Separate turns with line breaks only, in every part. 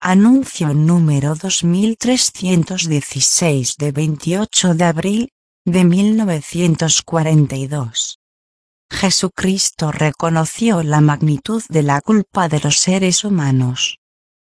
Anuncio número 2316 de 28 de abril de 1942. Jesucristo reconoció la magnitud de la culpa de los seres humanos.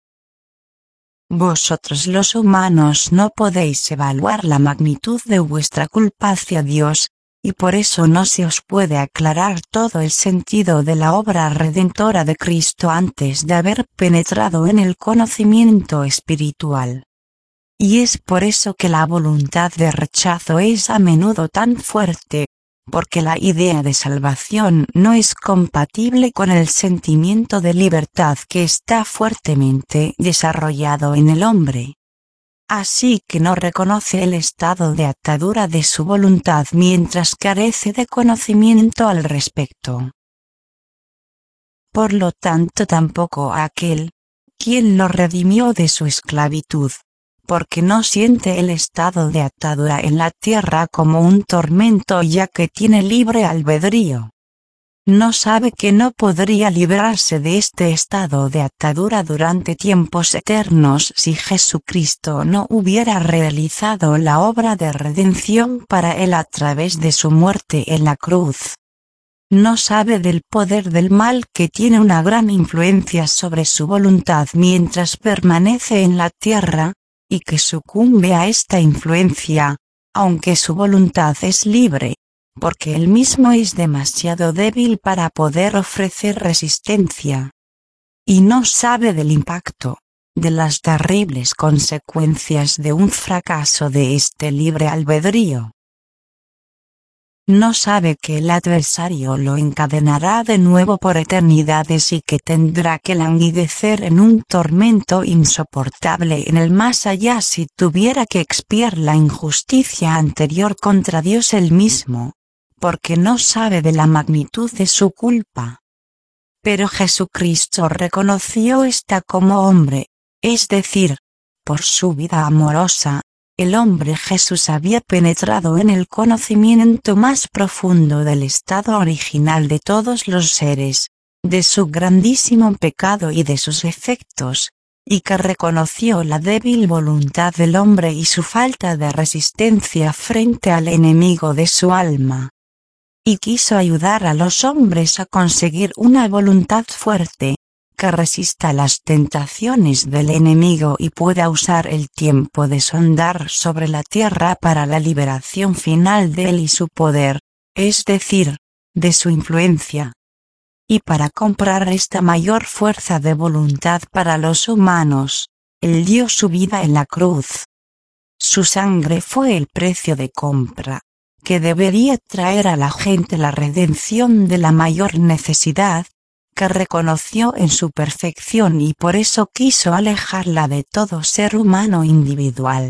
Vosotros los humanos no podéis evaluar la magnitud de vuestra culpa hacia Dios, y por eso no se os puede aclarar todo el sentido de la obra redentora de Cristo antes de haber penetrado en el conocimiento espiritual. Y es por eso que la voluntad de rechazo es a menudo tan fuerte, porque la idea de salvación no es compatible con el sentimiento de libertad que está fuertemente desarrollado en el hombre. Así que no reconoce el estado de atadura de su voluntad mientras carece de conocimiento al respecto. Por lo tanto tampoco aquel, quien lo redimió de su esclavitud, porque no siente el estado de atadura en la tierra como un tormento ya que tiene libre albedrío. No sabe que no podría librarse de este estado de atadura durante tiempos eternos si Jesucristo no hubiera realizado la obra de redención para él a través de su muerte en la cruz. No sabe del poder del mal que tiene una gran influencia sobre su voluntad mientras permanece en la tierra, y que sucumbe a esta influencia, aunque su voluntad es libre, porque él mismo es demasiado débil para poder ofrecer resistencia. Y no sabe del impacto, de las terribles consecuencias de un fracaso de este libre albedrío. No sabe que el adversario lo encadenará de nuevo por eternidades y que tendrá que languidecer en un tormento insoportable en el más allá si tuviera que expiar la injusticia anterior contra Dios él mismo, porque no sabe de la magnitud de su culpa. Pero Jesucristo reconoció esta como hombre, es decir, por su vida amorosa. El hombre Jesús había penetrado en el conocimiento más profundo del estado original de todos los seres, de su grandísimo pecado y de sus efectos, y que reconoció la débil voluntad del hombre y su falta de resistencia frente al enemigo de su alma. Y quiso ayudar a los hombres a conseguir una voluntad fuerte, que resista las tentaciones del enemigo y pueda usar el tiempo de sondar sobre la tierra para la liberación final de él y su poder, es decir, de su influencia. Y para comprar esta mayor fuerza de voluntad para los humanos, él dio su vida en la cruz. Su sangre fue el precio de compra, que debería traer a la gente la redención de la mayor necesidad, que reconoció en su perfección y por eso quiso alejarla de todo ser humano individual.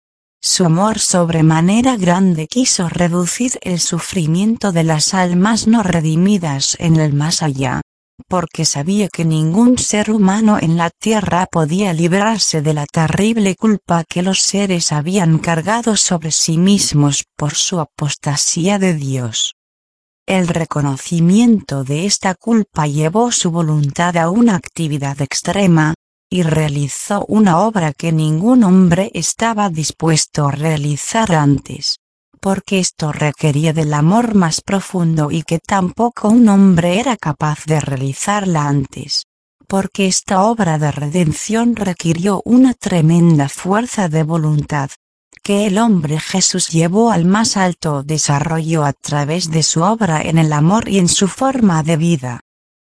Su amor sobremanera grande quiso reducir el sufrimiento de las almas no redimidas en el más allá, porque sabía que ningún ser humano en la tierra podía librarse de la terrible culpa que los seres habían cargado sobre sí mismos por su apostasía de Dios. El reconocimiento de esta culpa llevó su voluntad a una actividad extrema, y realizó una obra que ningún hombre estaba dispuesto a realizar antes, porque esto requería del amor más profundo y que tampoco un hombre era capaz de realizarla antes, porque esta obra de redención requirió una tremenda fuerza de voluntad, que el hombre Jesús llevó al más alto desarrollo a través de su obra en el amor y en su forma de vida.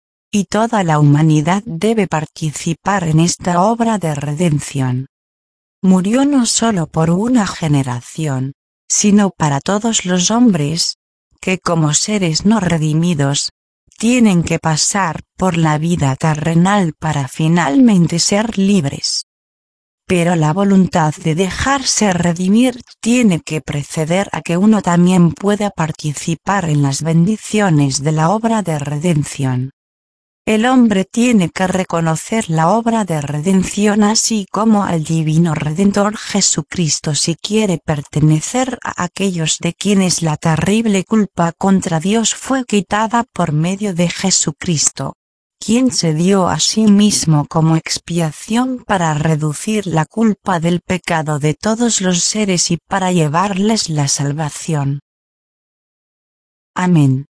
Y toda la humanidad debe participar en esta obra de redención. Murió no solo por una generación, sino para todos los hombres, que como seres no redimidos, tienen que pasar por la vida terrenal para finalmente ser libres. Pero la voluntad de dejarse redimir tiene que preceder a que uno también pueda participar en las bendiciones de la obra de redención. El hombre tiene que reconocer la obra de redención así como al divino Redentor Jesucristo si quiere pertenecer a aquellos de quienes la terrible culpa contra Dios fue quitada por medio de Jesucristo, quien se dio a sí mismo como expiación para reducir la culpa del pecado de todos los seres y para llevarles la salvación. Amén.